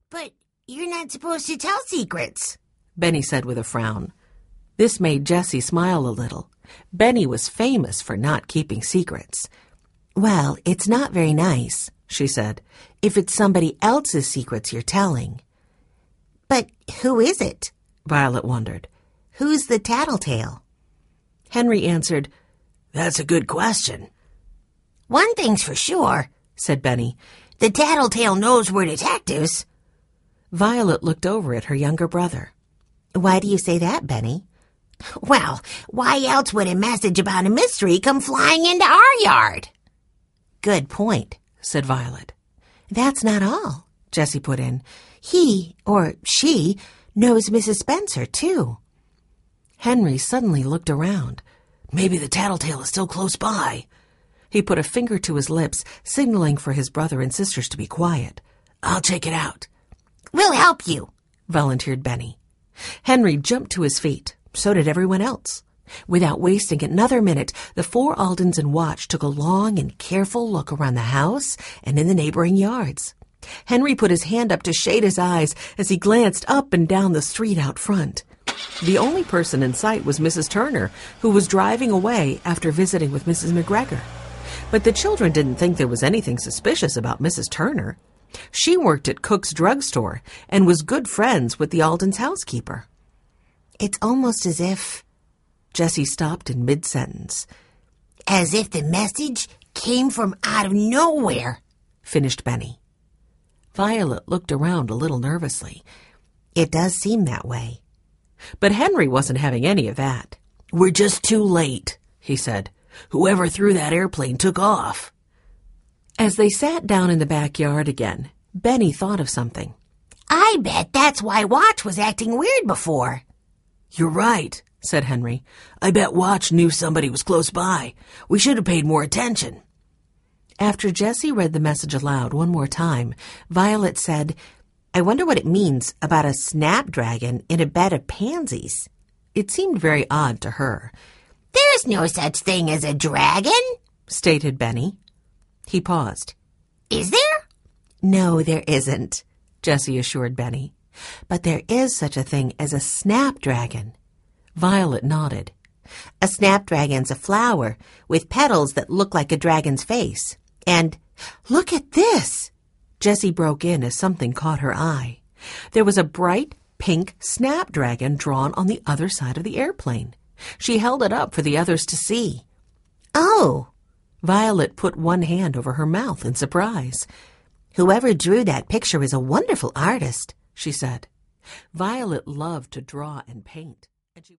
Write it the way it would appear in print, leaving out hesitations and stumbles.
But you're not supposed to tell secrets, Benny said with a frown. This made Jessie smile a little. Benny was famous for not keeping secrets. Well, it's not very nice, she said, if it's somebody else's secrets you're telling. But who is it? Violet wondered. Who's the tattletale? Henry answered, That's a good question. One thing's for sure, said Benny. The tattletale knows we're detectives. Violet looked over at her younger brother. Why do you say that, Benny? Well, why else would a message about a mystery come flying into our yard? Good point, said Violet. That's not all, Jessie put in. He, or she, knows Mrs. Spencer, too. Henry suddenly looked around. Maybe the tattletale is still close by. He put a finger to his lips, signaling for his brother and sisters to be quiet. I'll check it out. We'll help you, volunteered Benny. Henry jumped to his feet. So did everyone else. Without wasting another minute, the four Aldens and Watch took a long and careful look around the house and in the neighboring yards. Henry put his hand up to shade his eyes as he glanced up and down the street out front. The only person in sight was Mrs. Turner, who was driving away after visiting with Mrs. McGregor. But the children didn't think there was anything suspicious about Mrs. Turner. She worked at Cook's drugstore and was good friends with the Aldens' housekeeper. It's almost as if... Jessie stopped in mid-sentence. As if the message came from out of nowhere, finished Benny. Violet looked around a little nervously. It does seem that way. But Henry wasn't having any of that. We're just too late, he said. Whoever threw that airplane took off. As they sat down in the backyard again, Benny thought of something. I bet that's why Watch was acting weird before. You're right, said Henry. I bet Watch knew somebody was close by. We should have paid more attention. After Jessie read the message aloud one more time, Violet said, I wonder what it means about a snapdragon in a bed of pansies. It seemed very odd to her. There's no such thing as a dragon, stated Benny. He paused. Is there? No, there isn't, Jessie assured Benny. But there is such a thing as a snapdragon. Violet nodded. A snapdragon's a flower with petals that look like a dragon's face. And, look at this! Jessie broke in as something caught her eye. There was a bright pink snapdragon drawn on the other side of the airplane. She held it up for the others to see. Oh! Violet put one hand over her mouth in surprise. Whoever drew that picture is a wonderful artist, she said. Violet loved to draw and paint.